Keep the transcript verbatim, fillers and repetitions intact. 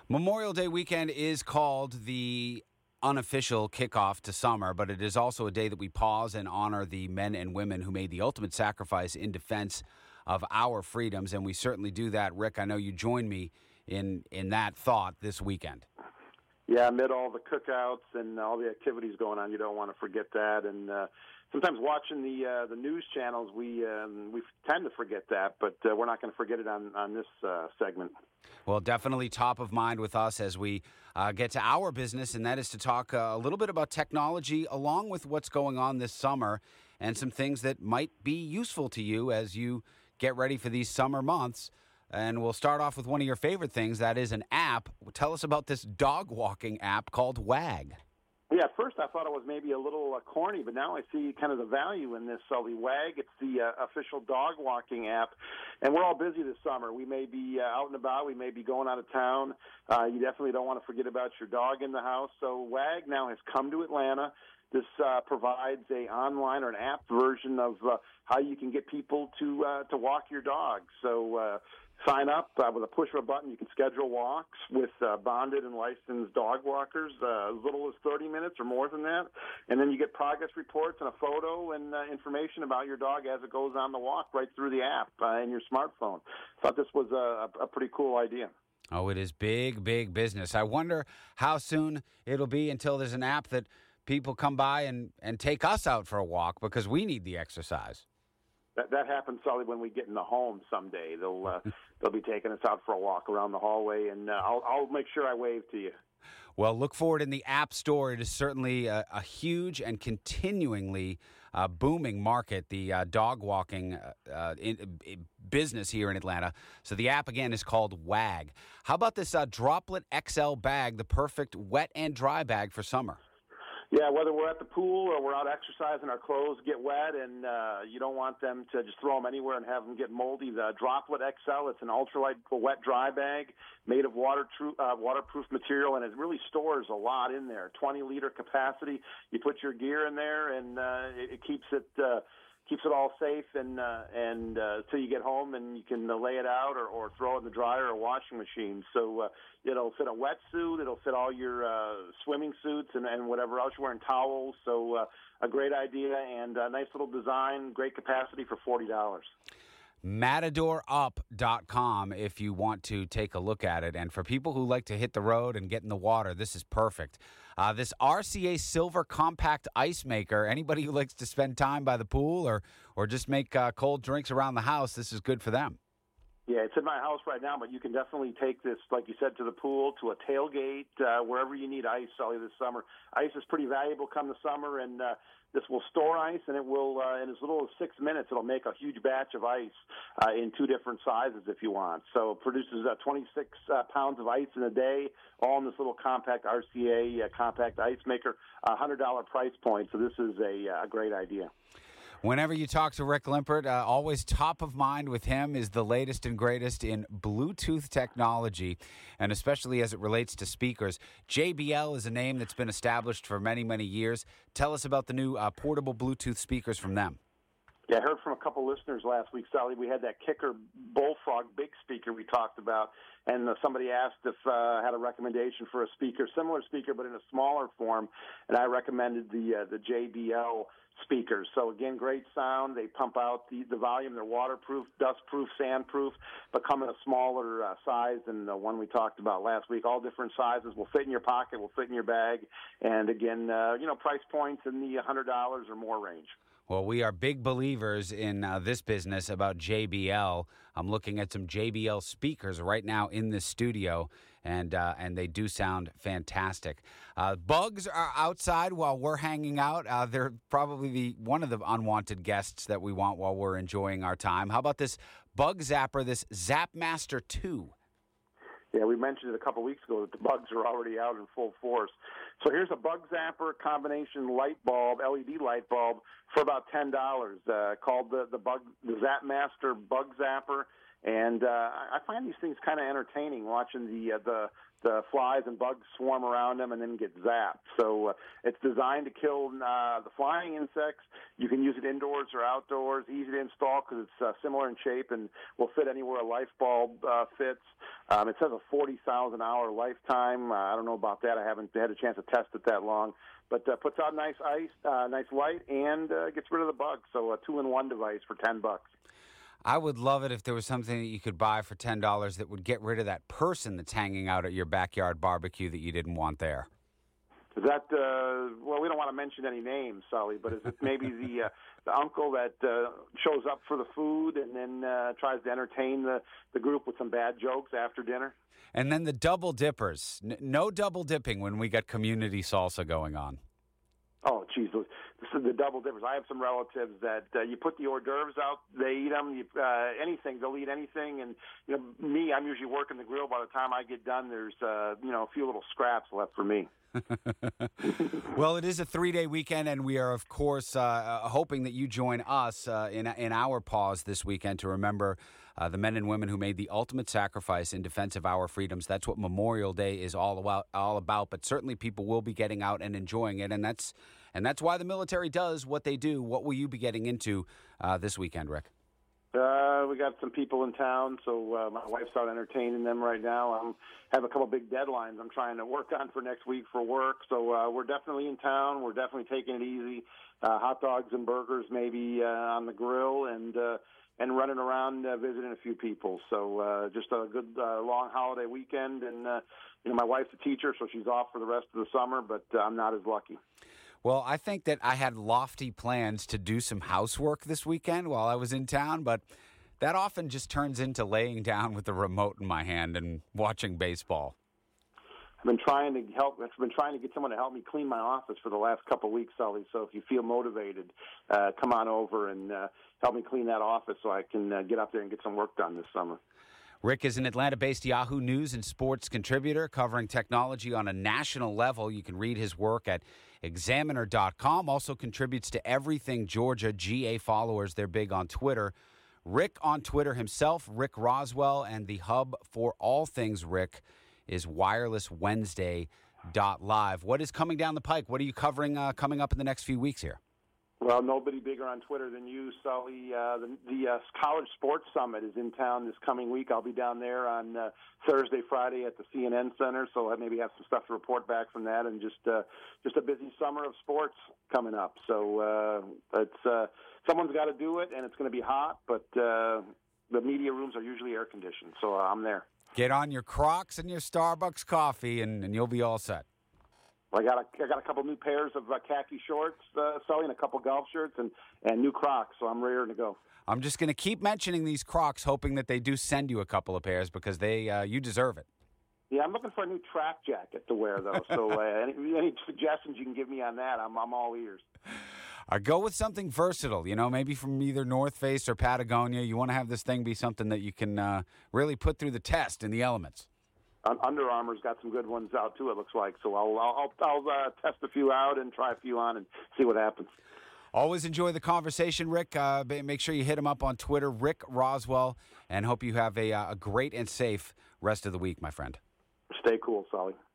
Memorial Day weekend is called the unofficial kickoff to summer, but it is also a day that we pause and honor the men and women who made the ultimate sacrifice in defense of our freedoms, and we certainly do that. Rick, I know you join me in, in that thought this weekend. Yeah, amid all the cookouts and all the activities going on, you don't want to forget that. And uh, sometimes watching the uh, the news channels, we um, we tend to forget that, but uh, we're not going to forget it on, on this uh, segment. Well, definitely top of mind with us as we uh, get to our business, and that is to talk uh, a little bit about technology along with what's going on this summer and some things that might be useful to you as you get ready for these summer months. And we'll start off with one of your favorite things. That is an app. Tell us about this dog walking app called WAG. Yeah, at first I thought it was maybe a little uh, corny, but now I see kind of the value in this. So the WAG, it's the uh, official dog walking app, and we're all busy this summer. We may be uh, out and about. We may be going out of town. Uh, you definitely don't want to forget about your dog in the house. So WAG now has come to Atlanta. This uh, provides a online or an app version of uh, how you can get people to uh, to walk your dog. So uh, sign up uh, with a push of a button. You can schedule walks with uh, bonded and licensed dog walkers, uh, as little as thirty minutes or more than that. And then you get progress reports and a photo and uh, information about your dog as it goes on the walk right through the app uh, in your smartphone. Thought this was a, a pretty cool idea. Oh, it is big, big business. I wonder how soon it'll be until there's an app that people come by and, and take us out for a walk because we need the exercise. That, that happens, Sully, when we get in the home someday. They'll uh, they'll be taking us out for a walk around the hallway, and uh, I'll, I'll make sure I wave to you. Well, look forward in the App Store. It is certainly a, a huge and continuingly uh, booming market, the uh, dog walking uh, uh, in, in business here in Atlanta. So the app, again, is called WAG. How about this uh, Droplet X L bag, the perfect wet and dry bag for summer? Yeah, whether we're at the pool or we're out exercising, our clothes get wet, and uh, you don't want them to just throw them anywhere and have them get moldy. The Droplet X L, it's an ultralight wet dry bag made of water tru- uh, waterproof material, and it really stores a lot in there. twenty liter capacity. You put your gear in there, and uh, it, it keeps it uh, keeps it all safe, and uh, and uh, till you get home, and you can uh, lay it out or, or throw it in the dryer or washing machine. So uh, it'll fit a wetsuit, it'll fit all your uh, swimming suits and, and whatever else you're wearing, towels. So uh, a great idea and a nice little design, great capacity for forty dollars. matador up dot com if you want to take a look at it. And for people who like to hit the road and get in the water, this is perfect. Uh, this R C A Silver Compact Ice Maker, anybody who likes to spend time by the pool or, or just make uh, cold drinks around the house, this is good for them. Yeah, it's in my house right now, but you can definitely take this, like you said, to the pool, to a tailgate, uh, wherever you need ice, Sully, this summer. Ice is pretty valuable come the summer, and uh, this will store ice, and it will, uh, in as little as six minutes, it'll make a huge batch of ice uh, in two different sizes if you want. So it produces uh, twenty-six uh, pounds of ice in a day, all in this little compact R C A uh, compact ice maker, a one hundred dollars price point. So this is a, a great idea. Whenever you talk to Rick Limpert, uh, always top of mind with him is the latest and greatest in Bluetooth technology, and especially as it relates to speakers. J B L is a name that's been established for many, many years. Tell us about the new uh, portable Bluetooth speakers from them. Yeah, I heard from a couple listeners last week, Sally. We had that Kicker Bullfrog big speaker we talked about, and uh, somebody asked if uh, I had a recommendation for a speaker, similar speaker but in a smaller form, and I recommended the uh, the J B L speakers. So again, great sound. They pump out the, the volume. They're waterproof, dustproof, sandproof, but come in a smaller uh, size than the one we talked about last week. All different sizes will fit in your pocket, will fit in your bag, and again, uh, you know, price points in the one hundred dollars or more range. Well, we are big believers in uh, this business about J B L. I'm looking at some J B L speakers right now in this studio, and uh, and they do sound fantastic. Uh, bugs are outside while we're hanging out. Uh, they're probably the one of the unwanted guests that we want while we're enjoying our time. How about this bug zapper, this Zapmaster two? Yeah, we mentioned it a couple weeks ago that the bugs are already out in full force. So here's a bug zapper combination light bulb, L E D light bulb, for about ten dollars. Uh, called the the bug the Zapmaster Bug Zapper. And uh, I find these things kind of entertaining, watching the uh, the the flies and bugs swarm around them and then get zapped. So uh, it's designed to kill uh, the flying insects. You can use it indoors or outdoors, easy to install because it's uh, similar in shape and will fit anywhere a light bulb uh, fits. Um, it says a forty thousand hour lifetime. Uh, I don't know about that. I haven't had a chance to test it that long. But uh, puts out nice ice, uh, nice light, and uh, gets rid of the bugs. So a two-in-one device for ten bucks. I would love it if there was something that you could buy for ten dollars that would get rid of that person that's hanging out at your backyard barbecue that you didn't want there. Is that, uh, well, we don't want to mention any names, Sully, but is it maybe the uh, the uncle that uh, shows up for the food and then uh, tries to entertain the, the group with some bad jokes after dinner? And then the double dippers. N- no double dipping when we got community salsa going on. Oh, geez, this is the double dippers. I have some relatives that uh, you put the hors d'oeuvres out, they eat them. You, uh, anything, they'll eat anything. And you know, me, I'm usually working the grill. By the time I get done, there's uh, you know a few little scraps left for me. Well, it is a three-day weekend, and we are, of course, uh, hoping that you join us uh, in in our pause this weekend to remember uh, the men and women who made the ultimate sacrifice in defense of our freedoms. That's what Memorial Day is all about. All about. But certainly, people will be getting out and enjoying it, and that's and that's why the military does what they do. What will you be getting into uh, this weekend, Rick? Uh, we got some people in town, so uh, my wife's out entertaining them right now. I have a couple big deadlines I'm trying to work on for next week for work, so uh, we're definitely in town. We're definitely taking it easy. Uh, hot dogs and burgers maybe uh, on the grill, and uh, and running around uh, visiting a few people. So uh, just a good uh, long holiday weekend, and uh, you know my wife's a teacher, so she's off for the rest of the summer, but uh, I'm not as lucky. Well, I think that I had lofty plans to do some housework this weekend while I was in town, but that often just turns into laying down with the remote in my hand and watching baseball. I've been trying to help. I've been trying to get someone to help me clean my office for the last couple of weeks, Sully. So if you feel motivated, uh, come on over and uh, help me clean that office so I can uh, get up there and get some work done this summer. Rick is an Atlanta-based Yahoo News and sports contributor covering technology on a national level. You can read his work at examiner dot com. Also contributes to Everything Georgia. G A followers, they're big on Twitter. Rick on Twitter himself, Rick Roswell, and the hub for all things Rick is wireless wednesday dot live. What is coming down the pike? What are you covering uh, coming up in the next few weeks here? Well, nobody bigger on Twitter than you, Sully. Uh, the the uh, College Sports Summit is in town this coming week. I'll be down there on uh, Thursday, Friday at the C N N Center, so I maybe have some stuff to report back from that, and just uh, just a busy summer of sports coming up. So uh, it's uh, someone's got to do it, and it's going to be hot, but uh, the media rooms are usually air conditioned, so uh, I'm there. Get on your Crocs and your Starbucks coffee, and, and you'll be all set. I got a, I got a couple new pairs of uh, khaki shorts, uh, Sully, and a couple golf shirts, and, and new Crocs, so I'm ready to go. I'm just going to keep mentioning these Crocs, hoping that they do send you a couple of pairs because they uh, you deserve it. Yeah, I'm looking for a new track jacket to wear, though, so uh, any, any suggestions you can give me on that, I'm, I'm all ears. Or go with something versatile, you know, maybe from either North Face or Patagonia. You want to have this thing be something that you can uh, really put through the test in the elements. Under Armour's got some good ones out too. It looks like, so I'll I'll, I'll uh, test a few out and try a few on and see what happens. Always enjoy the conversation, Rick. Uh, make sure you hit him up on Twitter, Rick Roswell, and hope you have a, a great and safe rest of the week, my friend. Stay cool, Sully.